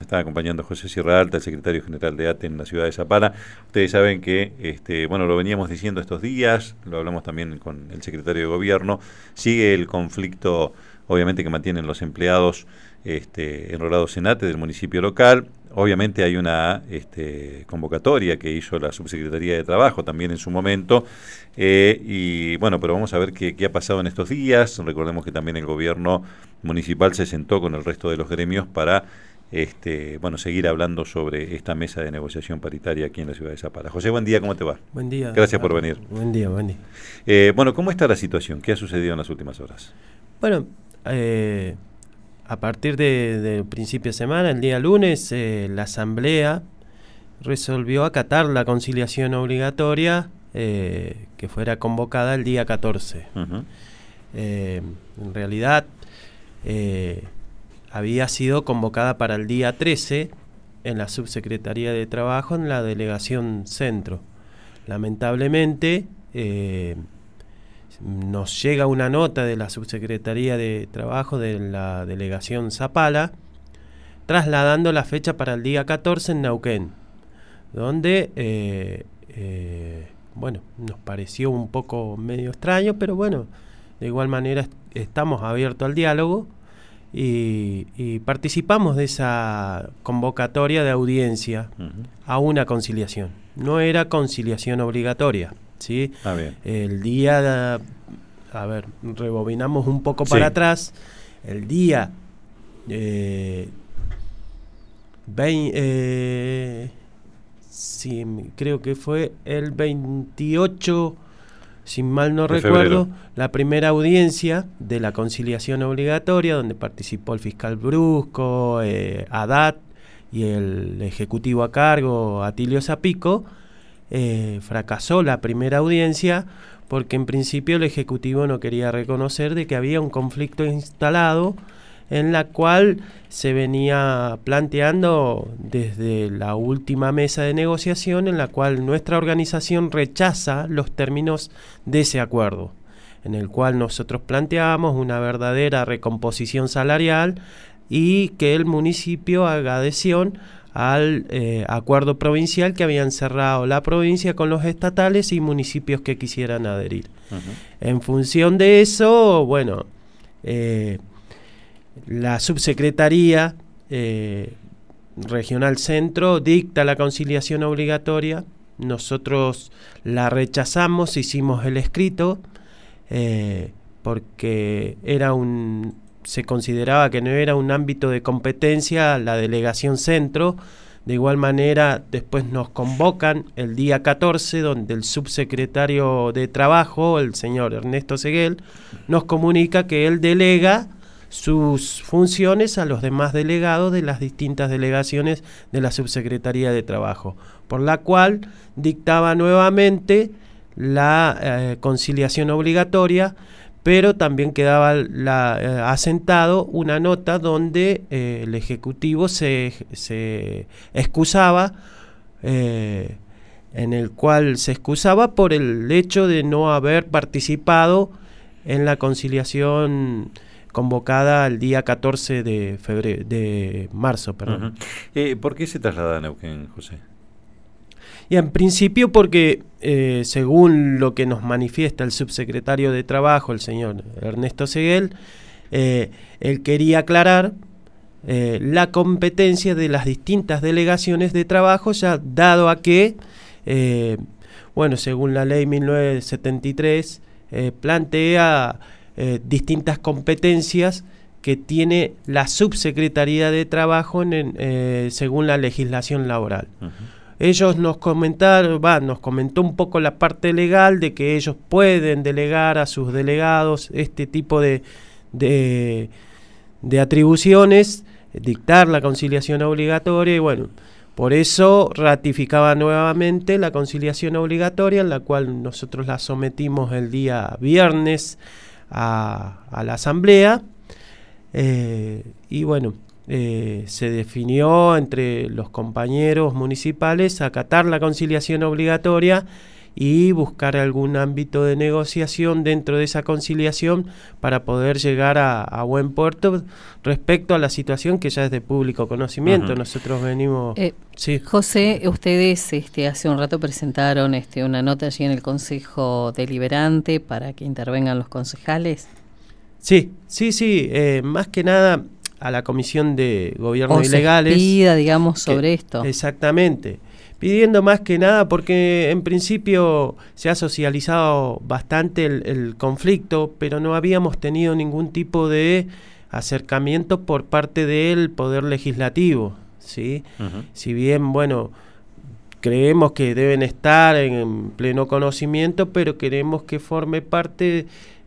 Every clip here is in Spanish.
está acompañando José Sierra Alta, el secretario general de ATE en la ciudad de Zapala. Ustedes saben que, bueno, lo veníamos diciendo estos días, lo hablamos también con el secretario de Gobierno, sigue el conflicto, obviamente, que mantienen los empleados enrolados en ATE del municipio local. Obviamente hay una convocatoria que hizo la Subsecretaría de Trabajo también en su momento, y bueno, pero vamos a ver qué ha pasado en estos días. Recordemos que también el gobierno municipal se sentó con el resto de los gremios para bueno, seguir hablando sobre esta mesa de negociación paritaria aquí en la ciudad de Zapala. José, buen día, ¿cómo te va? Buen día. Gracias por venir. Buen día, buen día. Bueno, ¿cómo está la situación? ¿Qué ha sucedido en las últimas horas? Bueno, a partir de principio de semana, el día lunes, la Asamblea resolvió acatar la conciliación obligatoria que fuera convocada el día 14. Uh-huh. En realidad, había sido convocada para el día 13 en la Subsecretaría de Trabajo, en la Delegación Centro. Lamentablemente, nos llega una nota de la Subsecretaría de Trabajo de la Delegación Zapala trasladando la fecha para el día 14 en Neuquén, donde bueno, nos pareció un poco medio extraño, pero bueno, de igual manera estamos abiertos al diálogo y participamos de esa convocatoria de audiencia a una conciliación. No era conciliación obligatoria, ¿sí? Bien. El día, a ver, rebobinamos un poco para atrás, el día 20, sí, creo que fue el 28, si mal no recuerdo, la primera audiencia de la conciliación obligatoria, donde participó el fiscal Brusco, ADAT y el ejecutivo a cargo, Atilio Zapico. Fracasó la primera audiencia porque en principio el Ejecutivo no quería reconocer de que había un conflicto instalado en la cual se venía planteando desde la última mesa de negociación, en la cual nuestra organización rechaza los términos de ese acuerdo, en el cual nosotros planteamos una verdadera recomposición salarial y que el municipio haga adhesión al acuerdo provincial que habían cerrado la provincia con los estatales y municipios que quisieran adherir. Uh-huh. En función de eso, bueno, la Subsecretaría Regional Centro dicta la conciliación obligatoria. Nosotros la rechazamos, hicimos el escrito, porque se consideraba que no era un ámbito de competencia la Delegación Centro. De igual manera, después nos convocan el día 14, donde el subsecretario de Trabajo, el señor Ernesto Seguel, nos comunica que él delega sus funciones a los demás delegados de las distintas delegaciones de la Subsecretaría de Trabajo, por la cual dictaba nuevamente la conciliación obligatoria, pero también quedaba asentado una nota donde el Ejecutivo se excusaba, en el cual se excusaba por el hecho de no haber participado en la conciliación convocada el día 14 de marzo. Perdón. Uh-huh. ¿Por qué se traslada a Neuquén, José? Y en principio porque, según lo que nos manifiesta el subsecretario de Trabajo, el señor Ernesto Seguel, él quería aclarar la competencia de las distintas delegaciones de trabajo, ya dado a que, bueno, según la ley 1973, plantea distintas competencias que tiene la Subsecretaría de Trabajo según la legislación laboral. Uh-huh. Ellos nos comentó un poco la parte legal de que ellos pueden delegar a sus delegados este tipo de atribuciones, dictar la conciliación obligatoria, y bueno, por eso ratificaba nuevamente la conciliación obligatoria, en la cual nosotros la sometimos el día viernes a la Asamblea, y bueno, se definió entre los compañeros municipales acatar la conciliación obligatoria y buscar algún ámbito de negociación dentro de esa conciliación para poder llegar a buen puerto respecto a la situación que ya es de público conocimiento. Nosotros venimos... sí. José, ustedes hace un rato presentaron una nota allí en el Consejo Deliberante para que intervengan los concejales. Sí, más que nada a la Comisión de Gobierno y Legales. Pida, digamos, sobre esto. Exactamente. Pidiendo más que nada porque en principio se ha socializado bastante el conflicto, pero no habíamos tenido ningún tipo de acercamiento por parte del Poder Legislativo, ¿sí? Si bien, bueno, creemos que deben estar en pleno conocimiento, pero queremos que forme parte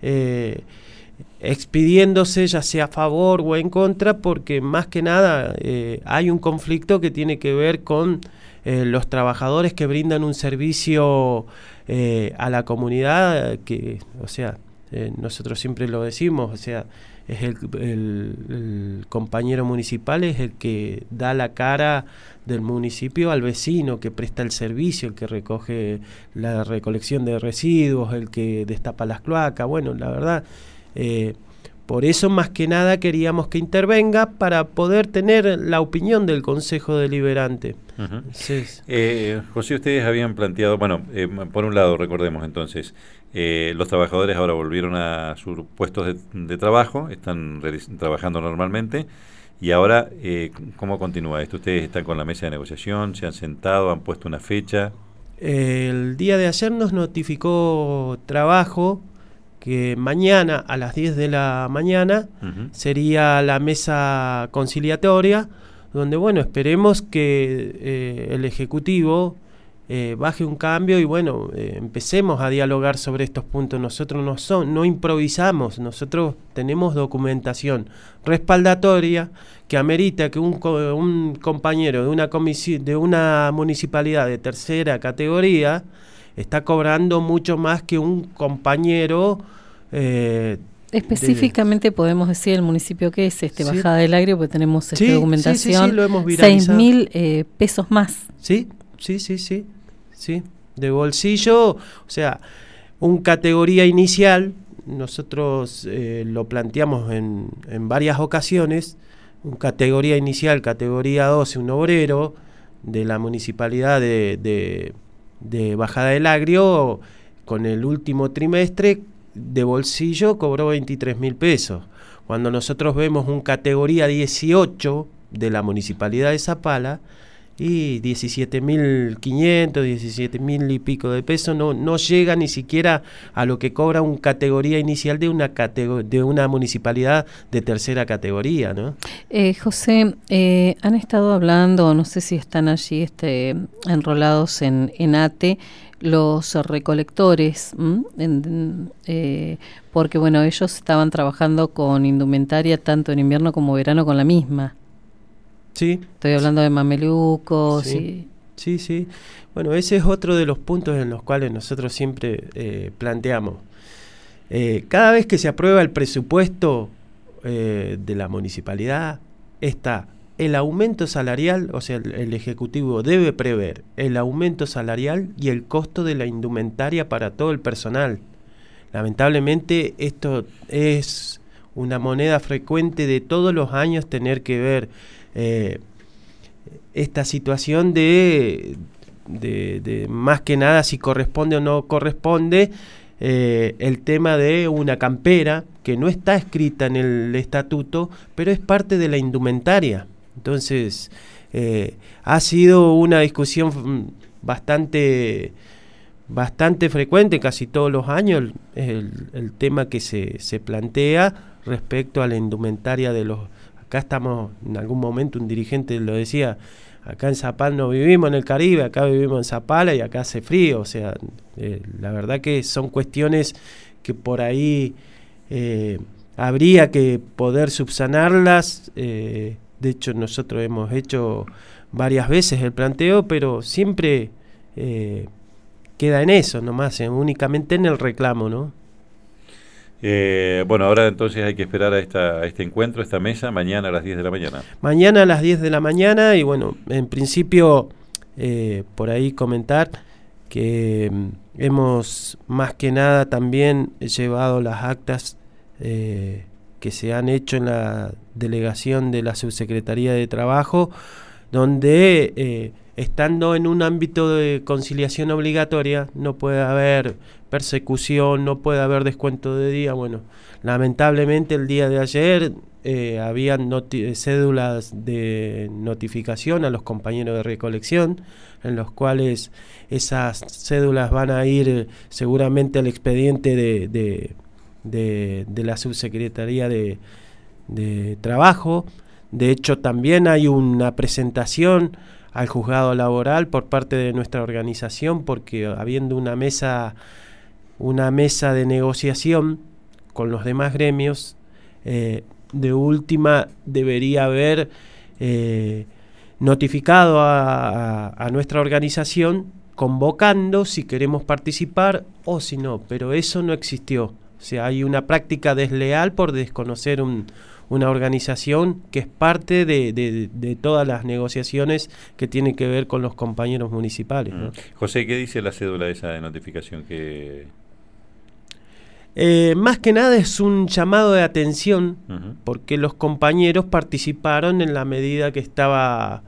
expidiéndose ya sea a favor o en contra, porque más que nada hay un conflicto que tiene que ver con los trabajadores que brindan un servicio a la comunidad, que, o sea, nosotros siempre lo decimos, o sea, es el compañero municipal, es el que da la cara del municipio al vecino, que presta el servicio, el que recoge la recolección de residuos, el que destapa las cloacas. Bueno, la verdad, por eso más que nada queríamos que intervenga para poder tener la opinión del Consejo Deliberante. José, ustedes habían planteado, bueno, por un lado recordemos entonces, los trabajadores ahora volvieron a sus puestos de trabajo, están trabajando normalmente, y ahora, ¿cómo continúa esto? ¿Ustedes están con la mesa de negociación, se han sentado, han puesto una fecha? El día de ayer nos notificó Trabajo que mañana a las 10 de la mañana sería la mesa conciliatoria, donde, bueno, esperemos que el Ejecutivo baje un cambio y, bueno, empecemos a dialogar sobre estos puntos. Nosotros no improvisamos, nosotros tenemos documentación respaldatoria que amerita que un compañero de una municipalidad de tercera categoría está cobrando mucho más que un compañero. Específicamente podemos decir el municipio que es Bajada del Agrio, porque tenemos documentación, sí, lo hemos viralizado. 6.000 pesos más. Sí, de bolsillo, o sea, un categoría inicial, nosotros lo planteamos en varias ocasiones, un categoría inicial, categoría 12, un obrero de la municipalidad de Bajada del Agrio, con el último trimestre de bolsillo cobró 23.000 pesos. Cuando nosotros vemos un categoría 18 de la municipalidad de Zapala y 17.500, 17.000 y pico de pesos, no llega ni siquiera a lo que cobra un categoría inicial de una municipalidad de tercera categoría, ¿no? José, han estado hablando, no sé si están allí enrolados en ATE, los recolectores, porque bueno, ellos estaban trabajando con indumentaria tanto en invierno como verano con la misma. Sí. Estoy hablando de mamelucos. Sí. Bueno, ese es otro de los puntos en los cuales nosotros siempre planteamos. Cada vez que se aprueba el presupuesto de la municipalidad, está el aumento salarial, o sea, el Ejecutivo debe prever el aumento salarial y el costo de la indumentaria para todo el personal. Lamentablemente esto es una moneda frecuente de todos los años, tener que ver esta situación de más que nada si corresponde o no corresponde, el tema de una campera que no está escrita en el estatuto, pero es parte de la indumentaria. Entonces, ha sido una discusión bastante frecuente, casi todos los años, el tema que se plantea respecto a la indumentaria de los... Acá estamos, en algún momento un dirigente lo decía, acá en Zapala no vivimos en el Caribe, acá vivimos en Zapala y acá hace frío, o sea, la verdad que son cuestiones que por ahí habría que poder subsanarlas. De hecho, nosotros hemos hecho varias veces el planteo, pero siempre queda en eso nomás, únicamente en el reclamo, ¿no? Bueno, ahora entonces hay que esperar a este encuentro, esta mesa, mañana a las 10 de la mañana. Mañana a las 10 de la mañana y bueno, en principio, por ahí comentar hemos más que nada también llevado las actas que se han hecho en la delegación de la Subsecretaría de Trabajo, donde estando en un ámbito de conciliación obligatoria no puede haber persecución, no puede haber descuento de día. Bueno, lamentablemente el día de ayer habían cédulas de notificación a los compañeros de recolección, en los cuales esas cédulas van a ir seguramente al expediente de la Subsecretaría de Trabajo. De hecho, también hay una presentación al juzgado laboral por parte de nuestra organización, porque habiendo una mesa de negociación con los demás gremios, de última debería haber notificado a nuestra organización, convocando si queremos participar o si no, pero eso no existió. O sea, hay una práctica desleal por desconocer una organización que es parte de todas las negociaciones que tienen que ver con los compañeros municipales, ¿no? José, ¿qué dice la cédula esa de notificación que...? Más que nada es un llamado de atención, porque los compañeros participaron en la medida que estaba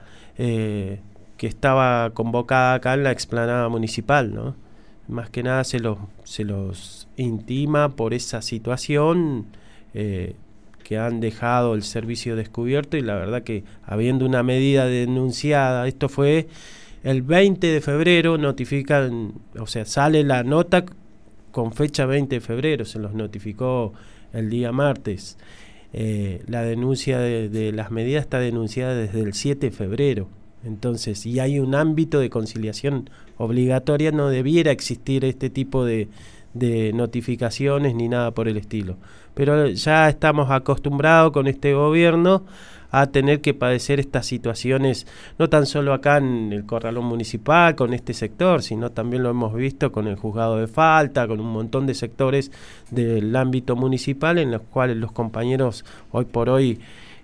convocada acá en la explanada municipal, ¿no? Más que nada se los intima por esa situación que han dejado el servicio descubierto, y la verdad que habiendo una medida denunciada, esto fue el 20 de febrero, notifican, o sea, sale la nota con fecha 20 de febrero, se los notificó el día martes. La denuncia de las medidas está denunciada desde el 7 de febrero. Entonces, y hay un ámbito de conciliación obligatoria, no debiera existir este tipo de notificaciones ni nada por el estilo. Pero ya estamos acostumbrados con este gobierno a tener que padecer estas situaciones, no tan solo acá en el Corralón Municipal, con este sector, sino también lo hemos visto con el Juzgado de Falta, con un montón de sectores del ámbito municipal en los cuales los compañeros hoy por hoy,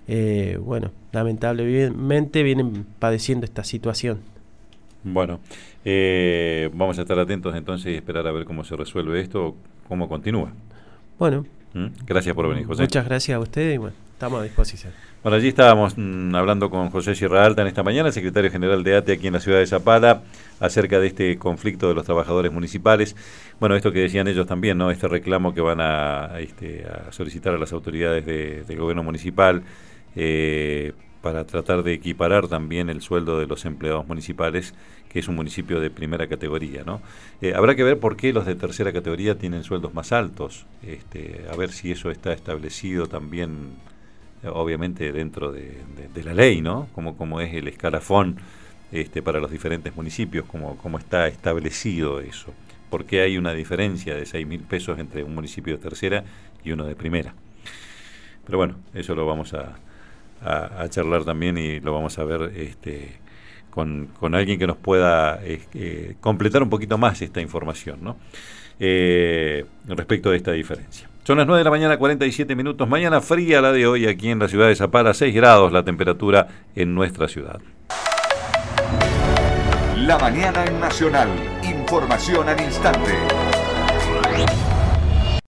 lamentablemente vienen padeciendo esta situación. Bueno, vamos a estar atentos entonces y esperar a ver cómo se resuelve esto, cómo continúa. Bueno. Gracias por venir, José. Muchas gracias a usted y bueno, estamos a disposición. Bueno, allí estábamos hablando con José Sierra Alta en esta mañana, secretario general de ATE aquí en la ciudad de Zapala, acerca de este conflicto de los trabajadores municipales. Bueno, esto que decían ellos también, ¿no? Este reclamo que van a solicitar a las autoridades del gobierno municipal para tratar de equiparar también el sueldo de los empleados municipales, que es un municipio de primera categoría, ¿no? Habrá que ver por qué los de tercera categoría tienen sueldos más altos, a ver si eso está establecido también, obviamente dentro de la ley, ¿no? Como es el escalafón para los diferentes municipios, como está establecido eso. ¿Por qué hay una diferencia de 6.000 pesos entre un municipio de tercera y uno de primera? Pero bueno, eso lo vamos a charlar también y lo vamos a ver con alguien que nos pueda completar un poquito más esta información, ¿no? Respecto de esta diferencia. Son las 9 de la mañana, 47 minutos. Mañana fría la de hoy aquí en la ciudad de Zapala, 6 grados la temperatura en nuestra ciudad. La mañana en Nacional. Información al instante.